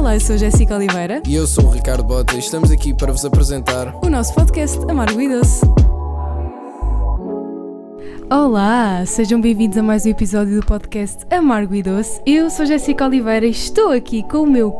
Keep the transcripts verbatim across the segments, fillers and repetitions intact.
Olá, eu sou a Jéssica Oliveira. E eu sou o Ricardo Bota e estamos aqui para vos apresentar o nosso podcast Amargo e Doce. Olá, sejam bem-vindos a mais um episódio do podcast Amargo e Doce. Eu sou a Jéssica Oliveira e estou aqui com o meu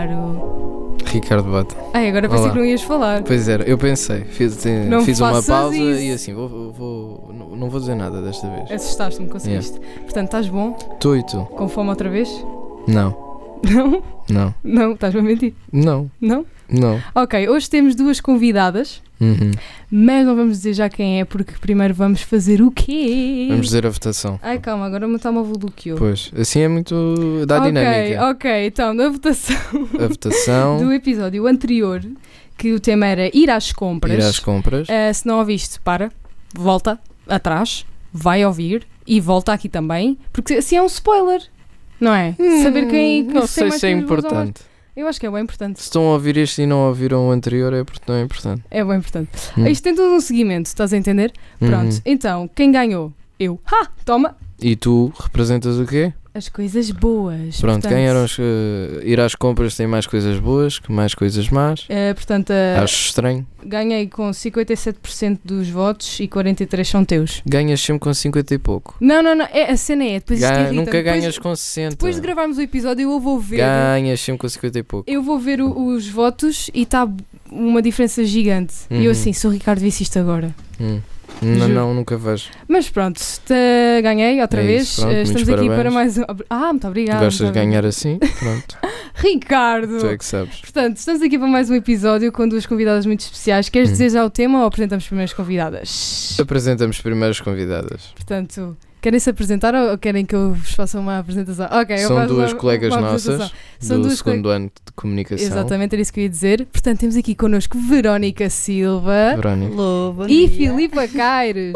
caro Ricardo Bota. Ai, agora pensei Olá. que não ias falar. Pois era, eu pensei, fiz, Não fiz uma faças pausa isso. e assim, vou, vou, não, não vou dizer nada desta vez. Assustaste-me, conseguiste. Portanto, estás bom? Tu e tu? Com fome outra vez? Não, Não? não, Não, estás-me a mentir? não, Não? não. Ok, hoje temos duas convidadas, Uhum. mas não vamos dizer já quem é, porque primeiro vamos fazer o quê? Vamos dizer a votação. Ai, calma, agora me está uma bloqueou. Pois, assim é muito da dinâmica. Ok, ok, então, na votação A votação, do episódio anterior, que o tema era ir às compras. ir às compras. Uh, se não ouviste, para, volta atrás, vai ouvir e volta aqui também, porque assim é um spoiler, não é? Hum, Saber quem Não tem sei mais se é coisas boas ou mais. importante. Eu acho que é bem importante. Se estão a ouvir este e não ouviram o anterior, é porque não é importante. É bem importante. Hum. Isto tem todo um seguimento, estás a entender? Pronto, Uhum. então, quem ganhou? Eu. Ha! Toma! E tu representas o quê? As coisas boas. Pronto, portanto, quem eram os, uh, ir às compras tem mais coisas boas que mais coisas más. uh, portanto, uh, Acho estranho. ganhei com cinquenta e sete por cento dos votos e quarenta e três por cento são teus. Ganhas sempre com cinquenta e pouco. Não, não, não. É, a cena é, depois isto Ga- irrita-me. nunca Depois- ganhas com sessenta. Depois de gravarmos o episódio, eu vou ver. Ganhas sempre com cinquenta e pouco. Eu vou ver o- os votos e está uma diferença gigante. E eu Uhum. assim, se o Ricardo visse isto agora. Hum. Não, Juro. não, nunca vejo. Mas pronto, te- ganhei outra É vez. isso, pronto, Eh, Estamos muitos aqui parabéns. para mais um. Ah, muito obrigada. Gostas de muito ganhar obrigada. assim? Pronto. Ricardo! Tu é que sabes. Portanto, estamos aqui para mais um episódio com duas convidadas muito especiais. Queres Hum. dizer já o tema ou apresentamos primeiro as convidadas? Apresentamos primeiro as convidadas. Portanto, querem se apresentar ou querem que eu vos faça uma apresentação? Ok, eu São faço duas uma- colegas uma nossas apresentação. São do duas segundo ano de comunicação. Exatamente, era isso que eu ia dizer. Portanto, temos aqui connosco Verónica Silva Verónica. Alô, bom e dia. Filipa Caires.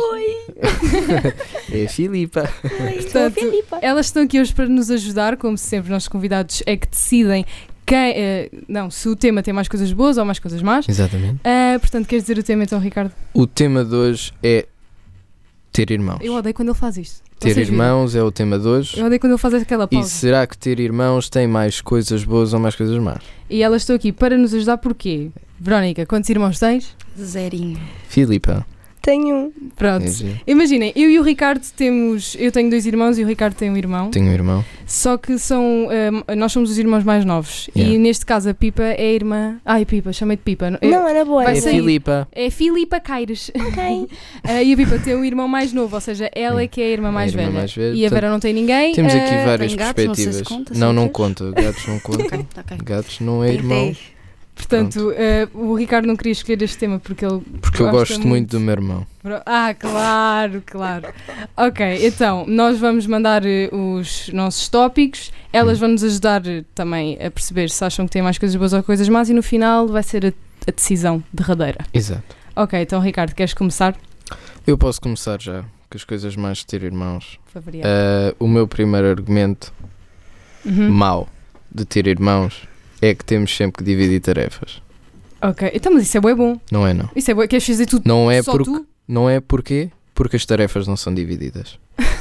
É a Filipa. Oi, sou a Portanto, Filipa. Elas estão aqui hoje para nos ajudar, como sempre, nossos convidados é que decidem quem, eh, não, se o tema tem mais coisas boas ou mais coisas más. Exatamente. Ah, portanto, queres dizer o tema então, Ricardo? O tema de hoje é ter irmãos. Eu odeio quando ele faz isto. Ter Vocês viram? irmãos é o tema de hoje. Eu odeio quando ele faz aquela E pausa. será que ter irmãos tem mais coisas boas ou mais coisas más? E elas estão aqui para nos ajudar porquê? Verónica, quantos irmãos tens? Zerinho. Filipa. Tenho. Pronto. é giro. Imaginem, eu e o Ricardo temos. Eu tenho dois irmãos e o Ricardo tem um irmão. Tenho um irmão. Só que são. ah, nós somos os irmãos mais novos. Yeah. E neste caso a Pipa é a irmã. Ai, Pipa, chamei de Pipa. É, Não, era boa. Vai É era sair. boa. Filipa. é Filipa Caires. Ok. Ah, e a Pipa tem um irmão mais novo, ou seja, ela é que é a irmã mais, A irmã velha. mais velha. E a Vera não tem ninguém. Temos ah, aqui várias tem gatos, não sei se perspectivas. conta, se não, não contas. conta. Gatos não contam. Ok. Gatos não é Tem irmão. dez. Portanto, ah, o Ricardo não queria escolher este tema porque ele. Porque eu gosta gosto muito do meu irmão. Ah, claro, claro. Ok, então, nós vamos mandar eh, os nossos tópicos, elas Hum. vão nos ajudar eh, também a perceber se acham que tem mais coisas boas ou coisas más e no final vai ser a, a decisão derradeira. Exato. Ok, então Ricardo, queres começar? Eu posso começar já com as coisas mais de ter irmãos. Para variar. Ah, o meu primeiro argumento Uhum. mau de ter irmãos é que temos sempre que dividir tarefas. Ok, então, mas isso é bué bom. Não é não. Isso é bué, queres fazer tudo Não é só porque tu? não é porquê? Porque as tarefas não são divididas.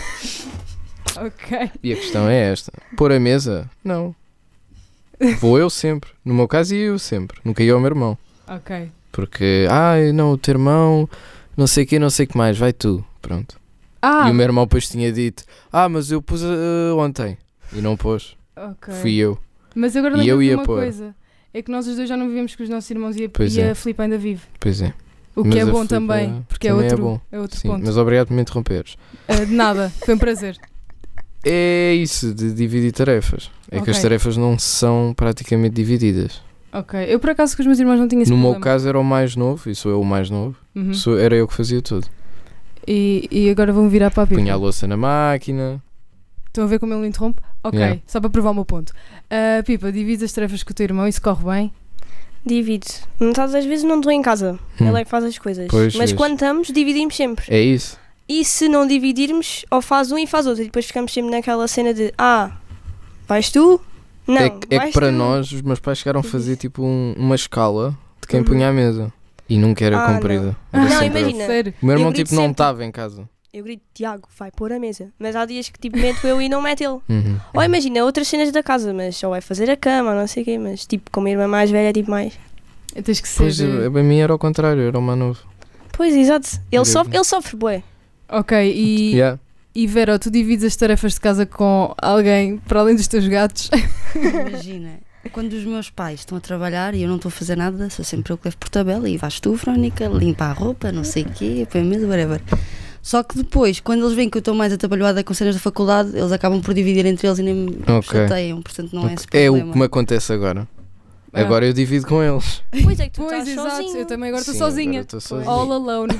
Ok. E a questão é esta. Pôr a mesa? Não. Vou eu sempre. No meu caso ia eu sempre. Nunca ia ao meu irmão. Ok. Porque, ai não, o teu irmão, não sei o que, não sei o que mais, vai tu. Pronto. Ah, E o meu irmão depois tinha dito, ah, mas eu pus uh, ontem. E não pôs. ok. Fui eu. Mas agora E eu lembro-me de ia uma pôr. coisa. É que nós os dois já não vivemos com os nossos irmãos e a, Pois e é. a Filipe ainda vive. Pois é. O que Mas é a bom Filipe também, porque é também é outro, bom. é outro Sim, ponto. mas obrigado por me interromperes. Ah, de nada, foi um prazer. É isso, de dividir tarefas. É que Ok. as tarefas não são praticamente divididas. Ok, eu por acaso com os meus irmãos não tinha esse No meu problema. caso era o mais novo, e sou eu o mais novo. Uhum. Sou- era eu que fazia tudo. E, e agora vou-me virar para a Pipa. Punha a louça na máquina. Estão a ver como ele interrompe? Ok, Yeah. só para provar o meu ponto. Ah, Pipa, divides as tarefas com o teu irmão e se corre bem? Divide-se. Metade das vezes não estou em casa. Hum. Ele é que faz as coisas. Pois, Mas vês. quando estamos, dividimos sempre. É isso. E se não dividirmos, ou faz um e faz outro. E depois ficamos sempre naquela cena de ah, vais tu? Não, é que, é que vais para tu. nós, os meus pais chegaram a fazer tipo um- uma escala de quem Uhum. punha à mesa. E nunca era Ah, cumprida. não. Era Não, sempre eu. imagina. Sério? O meu irmão Eu grito tipo não sempre. estava em casa. eu grito, Tiago, vai pôr a mesa. Mas há dias que tipo meto eu e não mete ele. Uhum. Ou imagina, outras cenas da casa, mas só vai fazer a cama, não sei o quê, mas tipo, com a minha irmã mais velha, tipo mais... Tens que ser... Pois, eu- a mim era ao contrário, era o mais novo. Pois, exato. Ele Eu- sofre, ele sofre bué. Ok, e, Yeah. e Vera, tu divides as tarefas de casa com alguém para além dos teus gatos? Imagina, quando os meus pais estão a trabalhar e eu não estou a fazer nada, sou sempre eu que levo por tabela e vais tu, Verónica, limpa a roupa, não sei o quê, põe a mesa, whatever. Só que depois, quando eles veem que eu estou mais atabalhoada com cenas da faculdade, eles acabam por dividir entre eles e nem me Ok. chateiam, portanto não é esse É problema. o que me acontece agora. Ah. Agora eu divido com eles. Pois é que tu Pois, estás exato, sozinho. eu também agora estou Sim, sozinha. agora estou sozinho. All alone.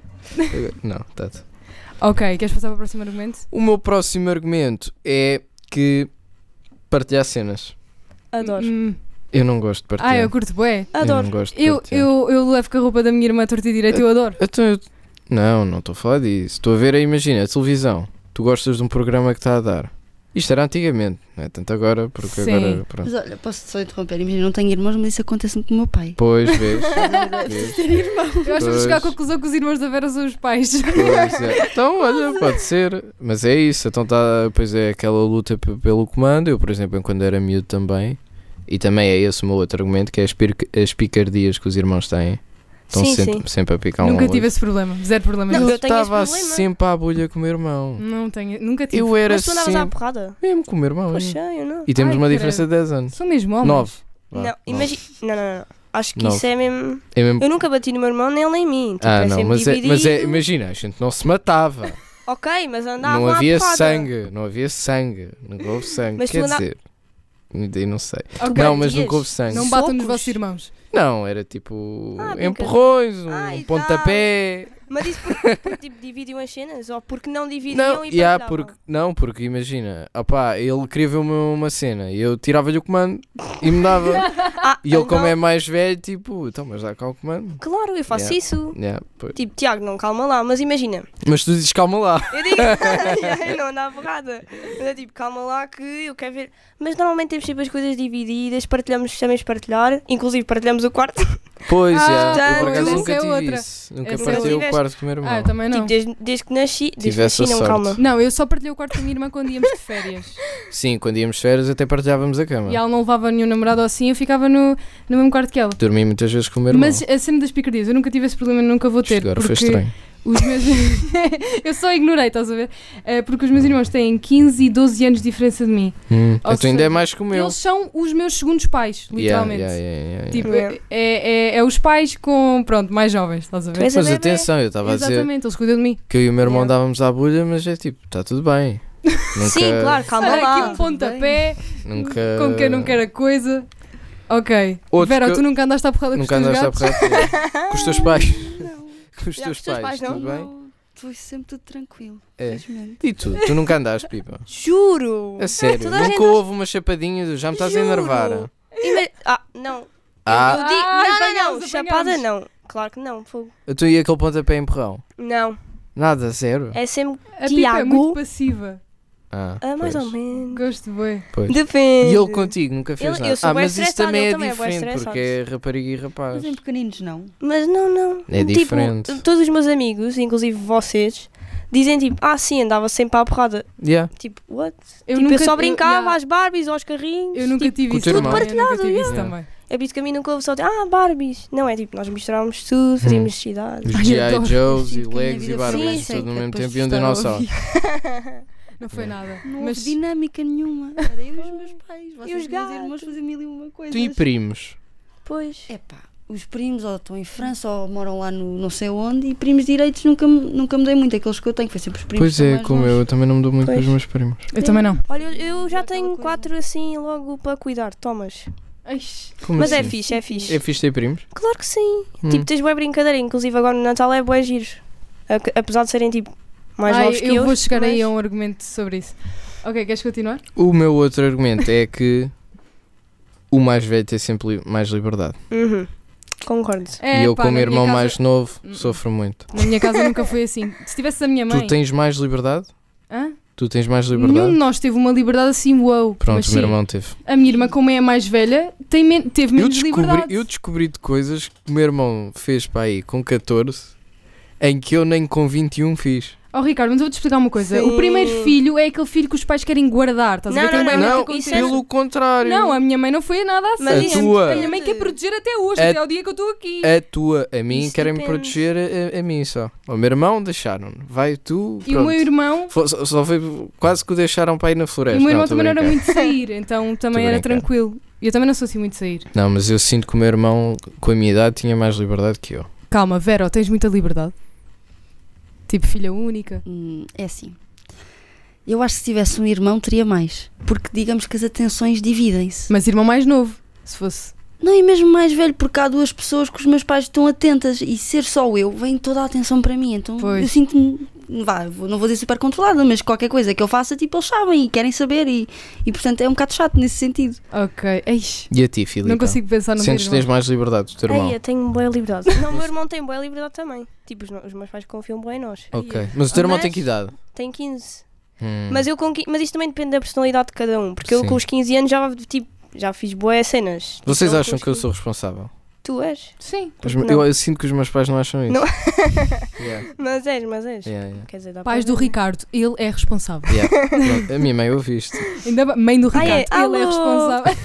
Não, tá. Ok, queres passar para o próximo argumento? O meu próximo argumento é que partilhar cenas. Adoro. Hum. Eu não gosto de partilhar. Ah, eu curto bué. Eu Adoro. não gosto de Eu, partilhar. eu, eu levo com a roupa da minha irmã torta e direito, eu adoro. Então, eu- Não, não estou a falar disso. Estou a ver, aí, imagina, a televisão. Tu gostas de um programa que está a dar. Isto era antigamente, não é tanto agora, porque Sim. agora. Pronto. Mas olha, posso só interromper, imagina, não tenho irmãos, mas isso acontece-me com o meu pai. Pois, vês. vês. Eu acho que vamos Pois. chegar à conclusão que os irmãos da Vera são os pais. Pois é. Então, olha, pode ser. Mas é isso. Então, tá, pois é aquela luta p- pelo comando. Eu, por exemplo, quando era miúdo também. E também é esse o meu outro argumento, que é as, pir- as picardias que os irmãos têm. Estão Sim, sempre, sim. sempre a picar um Nunca ao tive outro. esse problema. Zero problema. Não, Eu eu tenho esse estava problema. sempre à bolha com o meu irmão. Não tenho, nunca tive. Eu era Mas tu andavas à sempre. porrada? Mesmo com o meu irmão. Poxa, é. eu não. E temos Ai, uma credo. diferença de dez anos. São mesmo homens. nove. Vá, Não, nove. imagina. Não, não, não. Acho que Nove. isso é mesmo. É mesmo- Eu nunca bati no meu irmão, nem ele nem mim. Tipo, Ah, é não, sempre mas é, dividido. mas é, imagina, a gente não se matava. Ok, mas andava Não à havia porrada. sangue, não havia sangue. Nunca houve sangue. Mas tu Quer anda- dizer, ainda não sei. Ok. Não, mas dias. nunca houve sangue. Não batam nos Socos. vossos irmãos. Não, era tipo Ah, brincadeira. empurrões, um Ai, pontapé. Mas isso porque, porque tipo, dividiam as cenas? Ou porque não dividiam Não, e yeah, partilhavam? porque, não, porque imagina, opá, ele queria ver uma, uma cena e eu tirava-lhe o comando e me dava. Ah, E ele, como então- é mais velho, tipo, então, mas dá cá o comando. Claro, eu faço Yeah. isso. Yeah, pois. Tipo, Tiago, não, calma lá. Mas imagina, Mas tu dizes calma lá. eu digo, eu não ando à porrada. Mas é tipo, calma lá que eu quero ver. Mas normalmente temos sempre as coisas divididas, partilhamos, sabemos partilhar, inclusive partilhamos o quarto. Pois, Ah, yeah, eu por portanto, acaso essa nunca é tive outra. isso. Nunca Essa partilhei é o outra. quarto com o meu irmão. Ah, eu também não. Tipo, desde, desde que nasci, desde que Tive nasci, essa não, sorte. calma. Não, eu só partilhei o quarto com a minha irmã quando íamos de férias. Sim, quando íamos de férias até partilhávamos a cama. E ela não levava nenhum namorado ou assim, eu ficava no, no mesmo quarto que ela. Dormi muitas vezes com o meu irmão. Mas a cena das picardias, eu nunca tive esse problema, nunca vou ter. Isto agora foi porque estranho. os meus... eu só ignorei, estás a ver? Eh, porque os meus irmãos têm quinze e doze anos de diferença de mim. Hum, Ou então ainda seja, é mais que o meu. Eles são os meus segundos pais, Yeah, literalmente. yeah, yeah, yeah, yeah. Tipo, Yeah. é, é, é os pais com, pronto, mais jovens, estás a ver? Tu és a Mas bebê. atenção, eu estava a dizer Exatamente, eles cuidam de mim. que eu e o meu irmão Yeah. dávamos à bolha, mas é tipo, está tudo bem. Nunca, Sim, claro, calma Olha lá. aqui um pontapé, Nunca, com quem não quer a coisa. Ok. Outro Vera, que eu- tu nunca andaste à porrada Nunca com os teus andaste a gatos? porrada com os teus pais. Não, Com os Já, teus com os teus pais, pais, não? tudo bem? não, foi sempre tudo tranquilo, É. felizmente. E tu? Tu nunca andaste, Pipa? Juro. A sério? Toda a Nunca gente- houve uma chapadinha de já me estás a Juro. enervar? Ima- Ah, não. Ah, Eu digo, Ah, não, não, apanhámos, não. Chapada apanhámos. não. Claro que não. Fogo. tu ia aquele pontapé empurrão? Não. Nada, zero? É sempre A Pipa é muito Tiago. passiva. Ah, Ah, mais pois, ou menos. Gosto bem. pois. Depende. E ele contigo nunca fez Ele- nada? eu sou Ah, bué mas isso estressada, também ele é também é bué diferente, estressado. porque é rapariga e rapaz. Mas em pequeninos não. Mas não, não. É Tipo, diferente. todos os meus amigos, inclusive vocês, dizem tipo, ah sim, andava sempre à porrada. Yeah. Tipo, what? Eu, tipo, nunca, eu só brincava eu, às Barbies, aos carrinhos. eu nunca tipo, tive com o isso teu também. irmão. Eu nunca tive isso yeah. também. é por isso que a mim nunca houve só, tipo, ah, Barbies. Não, é tipo, nós misturávamos tudo, fazíamos Hum. necessidades. Os Ai, G I. adoro. Joes Sinto e que a minha Legs e vida foi Barbies assim, tudo no que mesmo depois tempo e um estar a dinossauro. ouvir. Não foi nada. Não Mas houve dinâmica nenhuma. Era eu e os meus pais. Vocês, os meus irmãos, gatos? faziam mil e uma coisas. Tu e primos? Pois. Epá, os primos ou estão em França ou moram lá no não sei onde e primos direitos nunca, me- nunca mudei muito. Aqueles que eu tenho foi sempre os primos. Pois que estão é, mais como longe. eu, eu também não me dou muito com Pois. os meus primos. eu também não. Olha, eu, eu já Aquela tenho coisa. quatro assim logo para cuidar, tomas. Eish. Como Mas é assim? fixe, é fixe. É fixe ter primos? Claro que sim. Hum. Tipo, tens boa brincadeira, inclusive agora no Natal é bué giros. A- Apesar de serem tipo mais Ai, novos que eu eu. vou chegar aí mas- a um argumento sobre isso. Ok, queres continuar? O meu outro argumento é que o mais velho tem sempre li- mais liberdade. Uhum. Concordo. É, e eu, pá, como na irmão minha casa- mais novo, Hum. sofro muito. Na minha casa nunca foi assim. Se tivesse a minha mãe... Tu tens mais liberdade? Hã? Tu tens mais Nenhum liberdade? de nós teve uma liberdade assim, uau. Pronto, Mas o meu sim, irmão teve. a minha irmã, como é a mais velha, tem men- teve Eu menos descobri, liberdade. eu descobri de coisas que o meu irmão fez para aí com catorze, em que eu nem com vinte e um fiz. Oh Ricardo, mas eu vou-te explicar uma coisa. Sim. O primeiro filho é aquele filho que os pais querem guardar. Estás a ver? Não, Tem não, bem não, muito Não, isso acontece. pelo contrário. Não, a minha mãe não foi nada assim. Mas A isso tua- A minha mãe quer proteger até hoje, A- até ao dia que eu estou aqui. A tua, a mim, Isso querem-me depende. proteger a, a mim só. O meu irmão deixaram. Vai tu, E o pronto. meu irmão, Fo- Só, só foi quase que o deixaram para ir na floresta. e o meu irmão não, tô também não era brincar. muito de sair, então também Tô era brincar. tranquilo. Eu também não sou assim muito de sair. Não, mas eu sinto que o meu irmão, com a minha idade, tinha mais liberdade que eu. Calma, Vera, tens muita liberdade? Tipo filha única? Hum, é assim. Eu acho que se tivesse um irmão teria mais. Porque digamos que as atenções dividem-se. Mas irmão mais novo, se fosse. Não, e mesmo mais velho, porque há duas pessoas que os meus pais estão atentas e ser só eu, vem toda a atenção para mim. Então Pois. eu sinto-me, vá, vou- não vou dizer super controlada, mas qualquer coisa que eu faça, tipo, eles sabem e querem saber e, e portanto é um bocado chato nesse sentido. Ok. Eish, E a ti, Filipe? não consigo pensar no meu Sentes que irmão. tens mais liberdade do teu irmão? Ei, eu tenho boa liberdade. Não, o meu irmão tem boa liberdade também. Tipo, os, no- os meus pais confiam bem em nós. Ok. Mas o teu irmão Mas- tem que idade? Tem quinze. Hum. Mas, eu com, qui- mas isto também depende da personalidade de cada um. Porque eu Sim. com os quinze anos já, tipo, já fiz boas cenas. Vocês Então, acham com os que eu quinze sou responsável? Tu és. Sim. Os Porque me- eu, não? eu sinto que os meus pais não acham isso. Não. Yeah, Mas és, mas és. yeah, yeah. Quer dizer, dá Pais para do ver. Ricardo, ele é responsável. Yeah. Pronto, a minha mãe ouve isto. Ainda bem, mãe do Ai, Ricardo, é, ele é alô? responsável.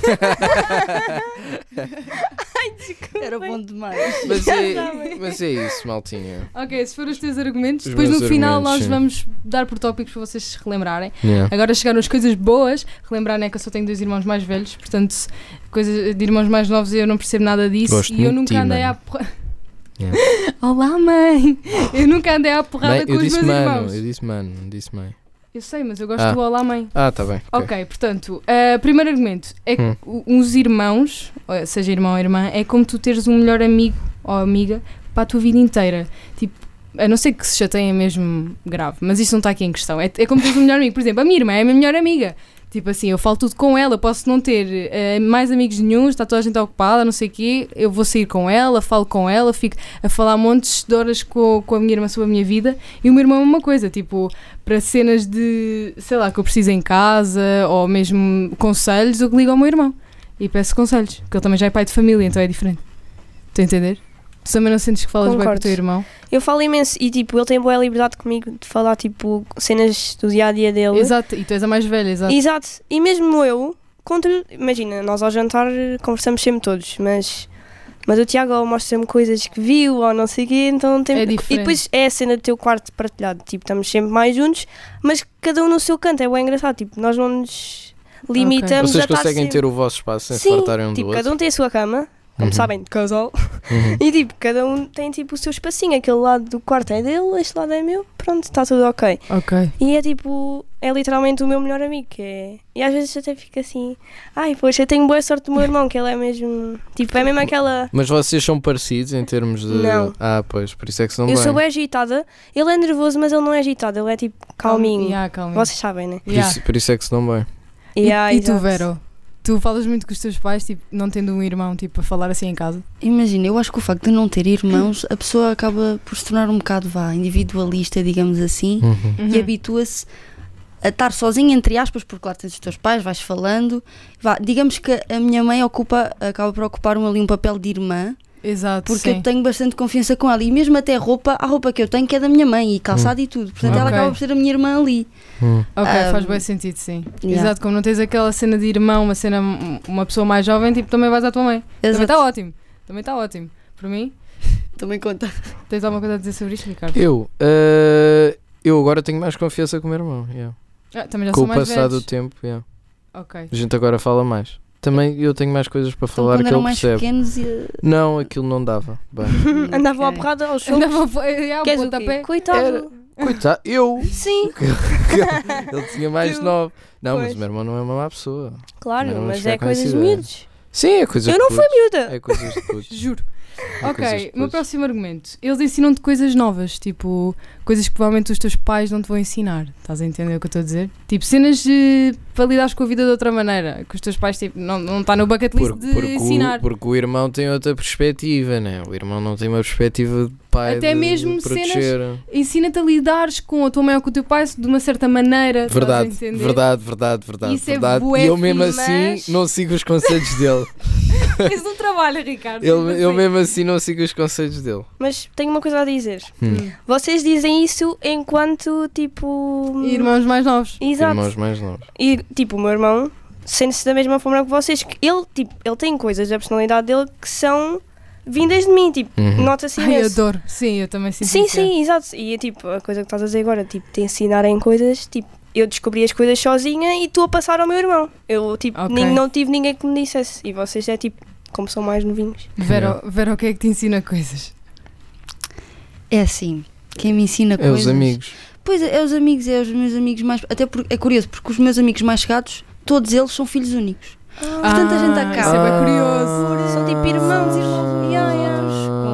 Era bom demais. Mas Já é, sabem. mas é isso, maltinha. Ok, se forem os teus argumentos, Os depois no meus final argumentos, nós sim. vamos dar por tópicos para vocês se relembrarem. Yeah. Agora chegaram as coisas boas. Relembrar, né, que eu só tenho dois irmãos mais velhos, portanto, coisas de irmãos mais novos eu não percebo nada disso. Gosto e eu muito de nunca ti, andei mano. à porrada. Yeah. Olá, mãe! Eu nunca andei à porrada Mãe, com eu os disse meus mano, irmãos. eu disse mano, não disse mãe. Eu sei, mas eu gosto Ah. do Olá, mãe. Ah, tá bem. ok. Ok, portanto, uh, primeiro argumento é que Hum. o- uns irmãos, ou seja irmão ou irmã, é como tu teres um melhor amigo ou amiga para a tua vida inteira. Tipo, a não ser que se chateiem mesmo grave, mas isto não está aqui em questão. É, é como teres um melhor amigo. Por exemplo, a minha irmã é a minha melhor amiga. Tipo assim, eu falo tudo com ela, posso não ter eh, mais amigos nenhuns, está toda a gente ocupada, não sei o quê, eu vou sair com ela, falo com ela, fico a falar montes de horas com, com a minha irmã sobre a minha vida, e o meu irmão é uma coisa, tipo, para cenas de, sei lá, que eu preciso em casa, ou mesmo conselhos, eu ligo ao meu irmão e peço conselhos, porque ele também já é pai de família, então é diferente. Estou a entender? Tu também não sentes que falas bem com o Concordo. teu irmão? Eu falo imenso e tipo, ele tem boa liberdade comigo de falar tipo cenas do dia a dia dele. Exato, e tu és a mais velha, exato. Exato. E mesmo eu, contra, imagina, nós ao jantar conversamos sempre todos, mas, mas o Tiago mostra-me coisas que viu ou não sei o quê, então tem. É E diferente. depois é a cena do teu quarto partilhado, tipo, estamos sempre mais juntos, mas cada um no seu canto, é bem engraçado, tipo, nós não nos limitamos Vocês a estar conseguem sempre... ter o vosso espaço sem se Sim, fartarem um do tipo, outro? cada um tem a sua cama, como Uhum. sabem, de casal, Uhum. e tipo, cada um tem tipo o seu espacinho, aquele lado do quarto é dele, este lado é meu, pronto, está tudo ok. Ok. E é tipo, é literalmente o meu melhor amigo, que é... E às vezes até fica assim, ai, poxa, eu tenho boa sorte do meu irmão, que ele é mesmo, tipo, é mesmo aquela... Mas vocês são parecidos em termos de... Não. Ah, pois, por isso é que são Eu bem. sou bem agitada, ele é nervoso, mas ele não é agitado, ele é tipo calminho. Yeah, calminho. Vocês sabem, né? Por, Yeah. isso, por isso é que se dão bem. E, Yeah, e tu, exato. Vero? Tu falas muito com os teus pais, tipo, não tendo um irmão, tipo, a falar assim em casa? Imagina, eu acho que o facto de não ter irmãos, a pessoa acaba por se tornar um bocado, vá, individualista, digamos assim, Uhum. e habitua-se a estar sozinha, entre aspas, porque lá tens os teus pais, vais falando. Vá, digamos que a minha mãe ocupa, acaba por ocupar um, ali um papel de irmã, Exato, porque sim. eu tenho bastante confiança com ela. E mesmo até roupa, a roupa que eu tenho que é da minha mãe, e calçado e tudo. Portanto, ela Ok. acaba por ser a minha irmã ali. Hum. Ok, Ah, faz bem sentido, sim. yeah. Exato, como não tens aquela cena de irmão, uma cena, uma pessoa mais jovem, tipo, também vais à tua mãe. Também Exato. está ótimo. Também está ótimo. Por mim, Também conta. tens alguma coisa a dizer sobre isto, Ricardo? Eu, eh, eu agora tenho mais confiança com o meu irmão. Yeah. Ah, também já Com são o mais passar do velhos. tempo, yeah. Ok. A gente agora fala mais. Também eu tenho mais coisas para Então, falar quando que eram ele mais percebe. pequenos... E... Não, aquilo não dava. Bem. Andavam à Ok. porrada aos chocos. Andava a Queres o quê? pontapé. Coitado. Era- Coitado, eu. Sim, Ele tinha mais Tu. nove. Não, mas Pois. o meu irmão não é uma má pessoa. claro, Não, vamos mas ficar é com coisas essa de ideia. miúdos. Sim, é coisas Eu de não fui putos. miúda. É coisas de putos. Juro. É coisas Ok, de o meu putos. próximo argumento. Eles ensinam-te coisas novas, tipo, coisas que provavelmente os teus pais não te vão ensinar. Estás a entender o que eu estou a dizer? Tipo, cenas de para lidares com a vida de outra maneira, que os teus pais, tipo, não, não está no bucket list Por- de porque, ensinar. o, porque o irmão tem outra perspectiva, né? O irmão não tem uma perspectiva de pai Até de, mesmo de proteger. Ensina-te a lidares com a tua mãe ou com o teu pai de uma certa maneira. estás a Verdade, entender? verdade, verdade, verdade, Isso é verdade. bué E eu mesmo fixe, assim mas- não sigo os conselhos dele. Tens um trabalho, Ricardo. Ele, tipo eu assim. mesmo assim não sigo os conselhos dele. Mas tenho uma coisa a dizer. Hum. Vocês dizem isso enquanto, tipo... E irmãos mais novos. Exato. Irmãos mais novos. E, tipo, o meu irmão sente-se da mesma forma que vocês. Que ele, tipo, ele tem coisas da personalidade dele que são vindas de mim, tipo, Uhum. nota-se Ai, eu imenso. adoro. Sim, eu também sinto Sim, isso. sim, exato. E, tipo, a coisa que estás a dizer agora, tipo, te ensinarem coisas, tipo, eu descobri as coisas sozinha e estou a passar ao meu irmão. Eu, tipo, Ok. nem- não tive ninguém que me dissesse. E vocês é, tipo, como são mais novinhos. Vera, Vera, o que é que te ensina coisas? É assim, quem me ensina É coisas... os amigos. Pois é, é os amigos, é os meus amigos mais... Até porque é curioso, porque os meus amigos mais chegados, todos eles são filhos únicos. Portanto, a gente acaba- Isso é bem curioso. São tipo irmãos, irmãos. Yeah, yeah.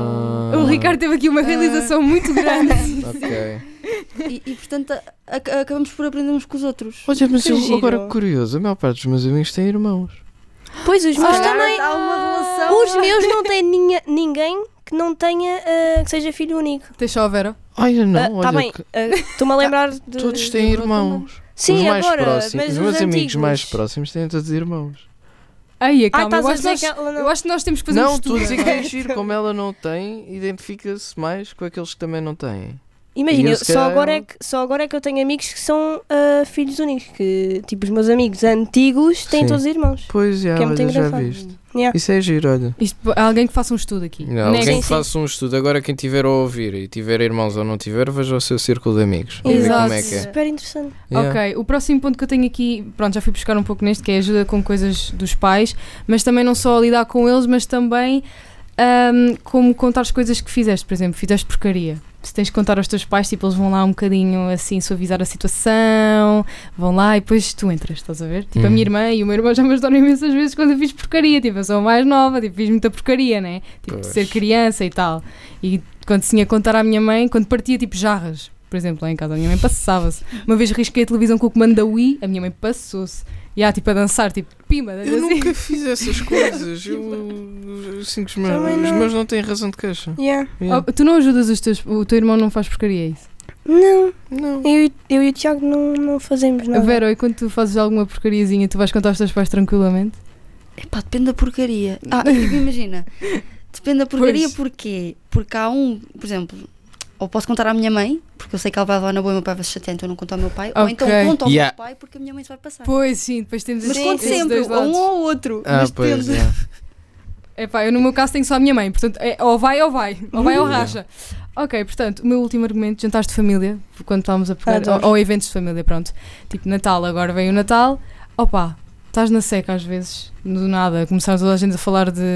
O Ricardo teve aqui uma realização muito grande. Ok. E, e, portanto, a- a- acabamos por aprender uns com os outros. Olha, mas Que eu, giro. agora curioso, a maior parte dos meus amigos têm irmãos. Pois, os meus Ah, também. há uma relação. Os meus não têm ninha- ninguém que não tenha, ah, que seja filho único. Tens só a Vera? Ai, não, Ah, tá olha, bem, que ah, estou-me a lembrar de... todos têm irmãos. Sim, os mais agora, próximos, mas os os meus amigos antigos. mais próximos têm todos irmãos. Ai, Ai, calma, estás eu a acho, que dizer nós, que ela não... eu acho que nós temos que fazer um Não, estudo. estou a dizer que é giro, como ela não tem, identifica-se mais com aqueles que também não têm. Imagina, E eu, eu- se só, calhar, agora é não- que, só agora é que eu tenho amigos que são ah, filhos únicos, que tipo os meus amigos antigos têm Sim. todos irmãos. Pois, já, Que é muito olha, já engraçado. viste. Yeah. Isso é giro, olha. Isto, há alguém que faça um estudo aqui. Não, Não é alguém sim, que sim. faça um estudo. Agora, quem tiver a ouvir e tiver irmãos ou não tiver, veja o seu círculo de amigos. E ver Exato. como é que é. Super interessante. Yeah. Ok, o próximo ponto que eu tenho aqui, pronto, já fui buscar um pouco neste, que é ajuda com coisas dos pais, mas também não só a lidar com eles, mas também ahm, como contar as coisas que fizeste. Por exemplo, fizeste porcaria. Se tens que contar aos teus pais, tipo, eles vão lá um bocadinho assim suavizar a situação, vão lá e depois tu entras, estás a ver? Tipo, a Uhum. minha irmã e o meu irmão já me ajudaram imensas vezes quando eu fiz porcaria, tipo, eu sou a mais nova, tipo, fiz muita porcaria, né? Tipo, de Pois. ser criança e tal. E quando se tinha que contar à minha mãe, quando partia tipo jarras, por exemplo, lá em casa, a minha mãe passava-se. Uma vez risquei a televisão com o comando da Wii, a minha mãe passou-se. E há tipo a dançar, tipo, pima, Eu assim. nunca fiz essas coisas. Eu, eu sinto que os meus, Também os não. meus não têm razão de queixa. Yeah. Yeah. Oh, tu não ajudas os teus. O teu irmão não faz porcaria, é isso? Não, Não. eu, e- eu e o Tiago não, não fazemos nada. Vera, e quando tu fazes alguma porcariazinha, tu vais contar aos teus pais tranquilamente? Epá, depende da porcaria. Ah, tipo, imagina. Depende da porcaria Pois. porquê? Porque há um, por exemplo, ou posso contar à minha mãe, porque eu sei que ela vai levar na boa e o meu pai vai se chatear, então eu não conto ao meu pai. Ou Ok. então conto ao Yeah. meu pai porque a minha mãe se vai passar. Pois sim, depois temos Mas esses- conto esses sempre, dois a um lados. ou ao outro. Ah, mas pois. depende. Yeah. Epá, eu no meu caso tenho só a minha mãe, portanto, é, ou vai ou vai, ou vai ou racha. Ok, portanto, o meu último argumento, jantares de família, quando estávamos a pegar, Adoro. ou, ou eventos de família, pronto. Tipo, Natal, agora vem o Natal, opa, estás na seca às vezes, do nada, começaram toda a gente a falar de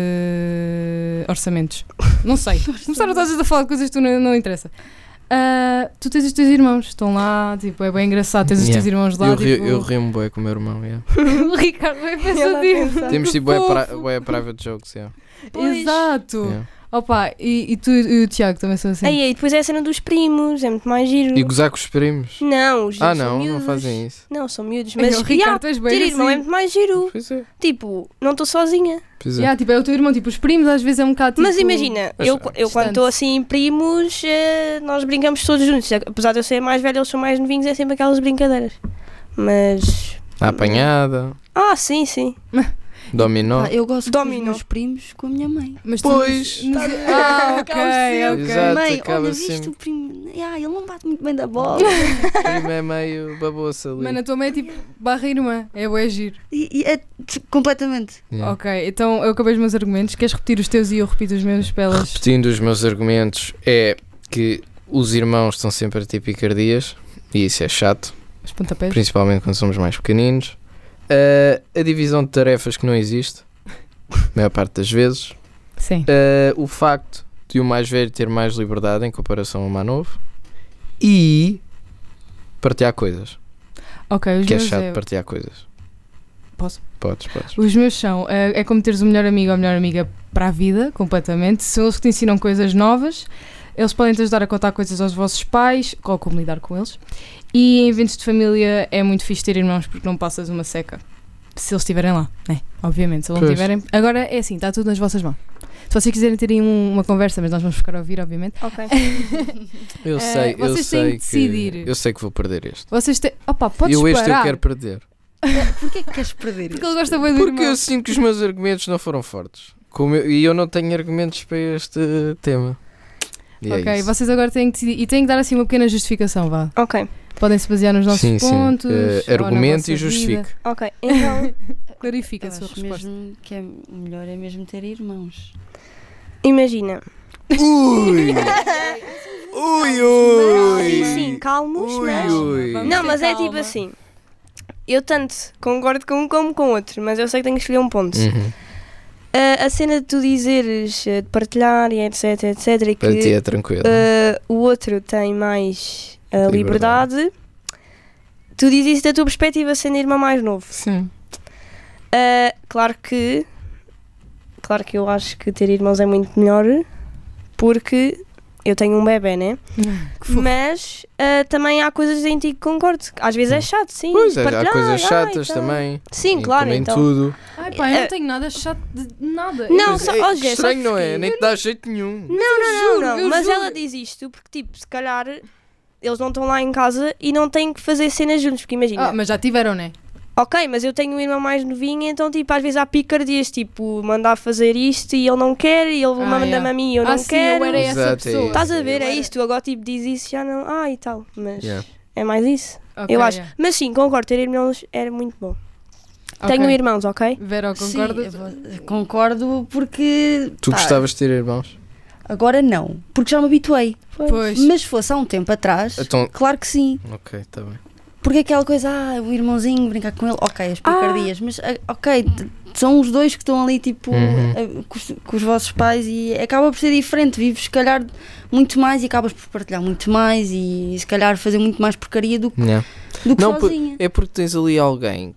orçamentos. Não sei, começaram toda a gente a falar de coisas que tu não, não interessa. Ah, tu tens os teus irmãos, estão lá, tipo, é bem engraçado, tens os Yeah. teus irmãos lá, Eu, ri- tipo, eu rimo bem com o meu irmão. Yeah. o Ricardo é Ele a pensativo. pensar. Temos tipo bué fofo. pri- bué private jokes. Yeah. Pois. Exato. Yeah. Opa, e, e tu e o Tiago também são assim? Aí, aí, depois é a cena dos primos, é muito mais giro. E gozar com os primos. Não, os Ah, são não, miúdos. não fazem isso. Não, são miúdos, Mas mas o Ricardo, yeah, tu és ter bem irmão é assim. muito mais giro. Pois é. Tipo, não estou sozinha. Pois é. Yeah, tipo, é o teu irmão, tipo, os primos às vezes é um bocado tipo... Mas imagina, Mas, eu, ah, eu quando distante. estou assim em primos, eh, nós brincamos todos juntos. Apesar de eu ser mais velha, eles são mais novinhos, é sempre aquelas brincadeiras. Mas. A apanhada, Ah, sim, sim. dominó. Ah, eu gosto dos Dominó. meus primos com a minha mãe. Mas tu Pois. nos- nos- Ah, ok, ok. Exato, mãe, acaba olha, viste sempre. o primo? Ah, ele não bate muito bem da bola. O primo é meio babosa ali. Mano, a tua mãe é tipo barra irmã, é o giro. e, e é t- completamente. Yeah. Ok, então eu acabei os meus argumentos, queres repetir os teus e eu repito os meus pelas... Repetindo os meus argumentos, é que os irmãos estão sempre a ter picardias, e isso é chato, Os pontapés? principalmente quando somos mais pequeninos. Uh, a divisão de tarefas que não existe, a maior parte das vezes. Sim. Uh, o facto de o mais velho ter mais liberdade em comparação ao mais novo. E partilhar coisas, Ok, os que é meus chato é... partilhar coisas. Posso? Podes, podes. Os meus são, é, é como teres um melhor amigo ou melhor amiga para a vida, completamente. São eles que te ensinam coisas novas. Eles podem te ajudar a contar coisas aos vossos pais, ou como lidar com eles. E em eventos de família é muito fixe ter irmãos porque não passas uma seca. Se eles estiverem lá, né? Obviamente, se eles não Pois. estiverem. Agora é assim, está tudo nas vossas mãos. Se vocês quiserem terem um- uma conversa, mas nós vamos ficar a ouvir, obviamente. Ok. Eu Eh, sei, eu vocês têm sei de decidir. que eu sei que vou perder este. Vocês têm. Opa, podes eu este parar. eu quero perder. Porquê que queres perder Porque isso? ele gosta bem do Porque irmão. eu sinto que os meus argumentos não foram fortes. Como eu, e eu não tenho argumentos para este tema. E é Ok, isso. vocês agora têm que decidir. E têm que dar assim uma pequena justificação, vá. Ok, Podem se basear nos nossos Sim, sim. pontos. Eh, ou na argumente vossa e vida. justifique. ok. Então, Clarifica a Eu sua acho resposta. mesmo que é o melhor é mesmo ter irmãos. imagina. Ui! Ui, ui! Sim, sim, calmos, Ui, mas... ui. Vamos Não, ter mas é calma. tipo assim. Eu tanto concordo com um como com outro, mas eu sei que tenho que escolher um ponto. Uhum. A, a cena de tu dizeres, eh, de partilhar e etc, etc, e Para ti que é tranquilo. eh, o outro tem mais a Liberdade. liberdade. Tu dizes isso da tua perspectiva sendo irmã mais novo. Sim. Uh, claro que claro que eu acho que ter irmãos é muito melhor porque eu tenho um bebê, né? Que fofo. Mas uh, também há coisas em ti que concordo. Às vezes é chato, sim. Pois, é, há partilhar, coisas ai, chatas então. também. Sim, E claro, como em então. tudo. Ai pá, eu não Eh, tenho nada chato de nada. Não, Pois só- é, ó, Jé, estranho, sabes não é? porquê? Nem te dá jeito nenhum. Não, não, juro, não, eu mas juro. ela diz isto porque, tipo, se calhar eles não estão lá em casa e não têm que fazer cenas juntos, porque imagina. Ah, mas já tiveram, né? Ok, mas eu tenho um irmão mais novinho, então tipo, às vezes há picardias, tipo, mandar fazer isto e ele não quer, e ele Ah, manda-me yeah. a mim e eu ah, não sim, quero. eu era essa Exato, é pessoa. isso. Estás a ver, Eu é era- isso, tu agora tipo diz isso, já não, ah e tal, mas Yeah. é mais isso, Ok, eu acho. yeah. Mas sim, concordo, ter irmãos era muito bom. Ok. Tenho irmãos, ok? Vera, concordas? Sim, eu vou- concordo porque. Tu pá, gostavas de ter irmãos? Agora não, porque já me habituei. Pois. Mas se fosse há um tempo atrás, Então- claro que sim. Ok, está bem. Porque aquela coisa, ah, o irmãozinho, brincar com ele, ok, as Ah. picardias, mas ah, ok, t- são os dois que estão ali tipo Uhum. ah, com, os, com os vossos pais e acaba por ser diferente, vives se calhar muito mais e acabas por partilhar muito mais e se calhar fazer muito mais porcaria do, que- Yeah. do que Não, por- sozinha. é porque tens ali alguém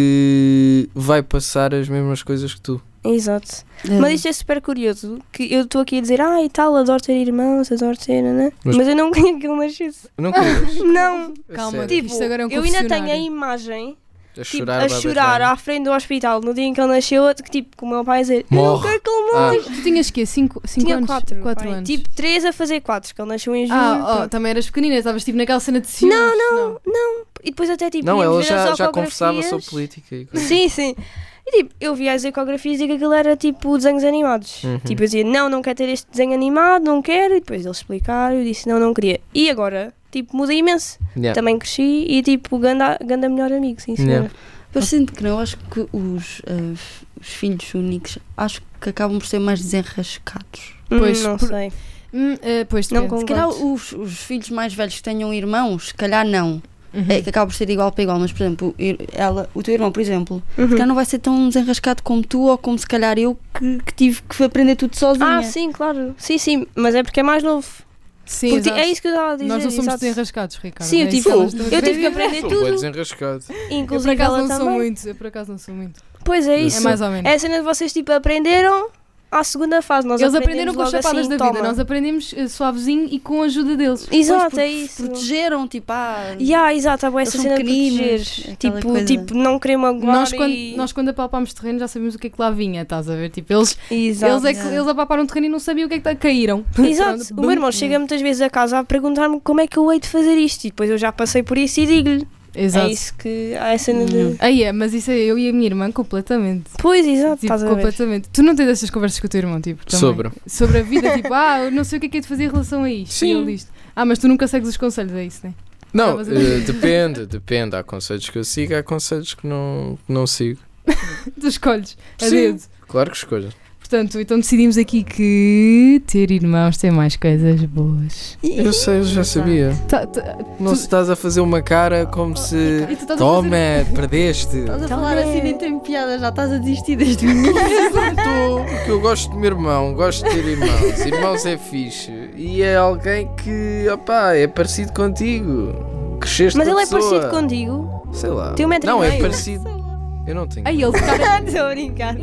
que vai passar as mesmas coisas que tu. Exato. Ah, Mas isto é super curioso, que eu estou aqui a dizer, ah e tal, adoro ter irmãos, adoro ter, né? Mas- Mas, eu não queria que ele nascesse. Não querias? Não, A Calma, sério? tipo, isto agora é um eu ainda tenho a confessionário. imagem a tipo, chorar, a vai chorar berrar. à frente do hospital no dia em que ele nasceu, que tipo, com o meu pai a dizer, eu não Morre. quero que ele Ah. morra. Tu tinhas quê? cinco Tinha anos? quatro, quatro pai. anos. Tipo, três a fazer quatro, que ele nasceu em julho. ah, oh, pronto. também eras pequenina, estavas tipo naquela cena de ciúmes. Não, não, não. E depois até tipo, Não, íamos ela ver já, as já conversava ecografias. sobre política e coisas. Sim, sim. E tipo, eu via as ecografias e que aquilo era tipo desenhos animados. Uhum. Tipo, eu dizia, não, não quero ter este desenho animado, não quero. E depois eles explicaram, eu disse, não, não queria. E agora, tipo, mudei imenso. Yeah. Também cresci e tipo, ganda, ganda melhor amigo, sim, senhora. Yeah. Parecendo que não, acho que os, ah, os filhos únicos acho que acabam por ser mais desenrascados. Hum, Pois, não por- sei. Hum, eh, pois, Não depende. Se calhar Concordo. os, os filhos mais velhos que tenham irmãos, se calhar não. Uhum. É que acaba por ser igual para igual, mas por exemplo, ir- ela, o teu irmão, por exemplo, Uhum. se calhar não vai ser tão desenrascado como tu ou como se calhar eu que, que tive que aprender tudo sozinha. Ah, sim, claro. Sim, sim, mas é porque é mais novo. Sim, Porque exato. é isso que eu estava a dizer. Nós não somos exato. desenrascados, Ricardo. Sim, eu é tive, isso que elas estão a eu tive dizer. que aprender Sou bem tudo, desenrascado. Eu por inclusive acaso ela não sou também. muito, eu por acaso não sou muito. Pois é isso. É mais ou menos. É a cena de vocês tipo aprenderam à segunda fase. Nós Eles aprenderam aprendemos com as logo chapadas assim, da vida, toma. nós aprendemos eh, suavezinho e com a ajuda deles. Exato, Pois, é porque isso. Protegeram, tipo, ah, Yeah, exato, há boa Eles essa são cena de pequeninos, proteger. aquela Tipo, coisa. tipo, não querer magoar Nós quando, e... nós quando apalpámos terreno já sabíamos o que é que lá vinha, estás a ver? Tipo, eles, Exato. eles, é que, yeah. eles apalparam o terreno e não sabiam o que é que tá- caíram. Exato. Pronto, O meu irmão bum. chega muitas vezes a casa a perguntar-me como é que eu hei de fazer isto. E depois eu já passei por isso e digo-lhe. Exato. É isso que há a cena de... Hum. Aí é, mas isso é eu e a minha irmã completamente. Pois, exato, Tipo, estás a ver. completamente. Tu não tens essas conversas com o teu irmão, tipo, também? Sobre. Sobre a vida, tipo, ah, eu não sei o que é que é de fazer em relação a isto. Sim. E ele diz, ah, mas tu nunca segues os conselhos, é isso, né? Não, Estavas a dizer. eh, depende, depende. Há conselhos que eu sigo, há conselhos que não, que não sigo. Tu escolhes, a Sim. dedo. Claro que escolho. Portanto, então decidimos aqui que ter irmãos tem mais coisas boas. Eu sei, eu já sabia. Tá- tá- Não tu- se estás a fazer uma cara como se. E tu estás a Toma, fazer- perdeste. estás a Então falar é. assim, nem tem piada, já estás a desistir desde o início. Estou, porque eu gosto do meu irmão, gosto de ter irmãos. Irmãos é fixe. E é alguém que, opá, é parecido contigo. Cresceste Mas com a ele é pessoa. parecido contigo? Sei lá. Tem um metro e Não, é meio. parecido. Eu não tenho. Ai, ele de cara. Estou a brincar.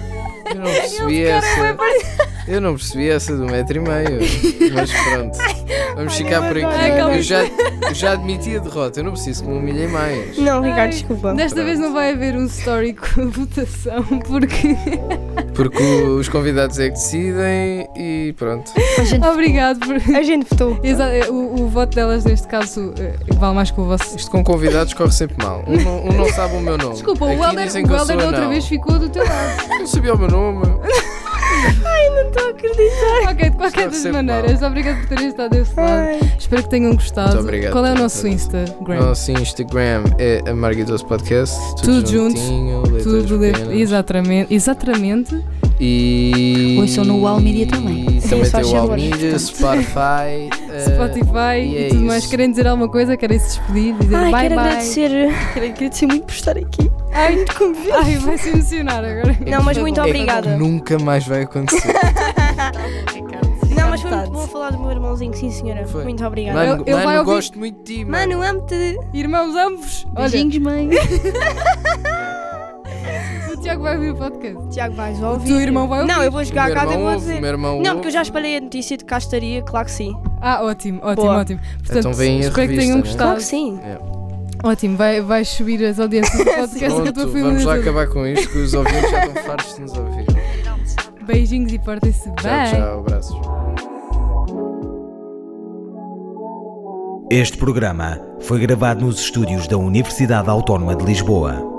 Eu não percebi essa. Eu não percebi essa do metro e meio. Mas pronto. Vamos ficar por aqui. Ai, calma. Eu já, eu já admiti a derrota. Eu não preciso que me humilhem mais. Não, Ricardo, Ai, desculpa. Desta Pronto. vez não vai haver um story com votação, porque. Porque os convidados é que decidem e pronto. Obrigado por. A gente votou. Exa- o, o voto delas, neste caso, eh, vale mais que o vosso. Isto com convidados corre sempre mal. Um não, um não sabe o meu nome. Desculpa, Aqui o Helder, dizem o que eu Helder sou da outra anão. vez ficou do teu lado. Eu sabia o meu nome. Ai, não estou a acreditar. Ok, de qualquer Deve das ser maneiras, obrigado por terem estado desse lado. Ai. Espero que tenham gostado. Muito obrigado Qual é o por nosso terem Instagram? Nosso Instagram é a Marguidoso Podcast. Tudo junto. juntinho, letras Tudo de... pequenas. Exatamente. Exatamente. E. Ouçam no Wow Media também. E Sim, também se tem faz o Wow favor. Media, Spotify. eh, Spotify e e, é tudo mais. isso. Querem dizer alguma coisa? Querem se despedir? Dizer Ai, bye quero bye. agradecer. Quero agradecer muito por estar aqui. Ai, Muito convite. ai, vai se emocionar agora. Não, mas muito é que obrigada. Nunca mais vai acontecer. Não, mas foi muito bom falar do meu irmãozinho, sim senhora. Foi. Muito obrigada. Mano, Ele vai mano ouvir- gosto muito de ti, mano. Mano, amo-te. Irmãos ambos. Olha, Beijinhos, mãe. o Tiago vai ouvir o podcast. Tiago, vais O ouvir. teu irmão vai ouvir. Não, eu vou O jogar meu a casa e irmão vou ouve, dizer. o meu irmão Não, porque eu ouve. já espalhei a notícia de cá estaria, claro que sim. Ah, ótimo, ótimo, Boa. ótimo. Portanto, Então vem a espero que revista, tenham né? gostado. Claro que sim. Ótimo, vai, vais subir as audiências do podcast com a tua Pronto, família. vamos lá toda. acabar com isto, que os ouvintes já estão fartos de nos ouvir. Beijinhos e portem-se bem. Tchau, tchau, abraços. Este programa foi gravado nos estúdios da Universidade Autónoma de Lisboa.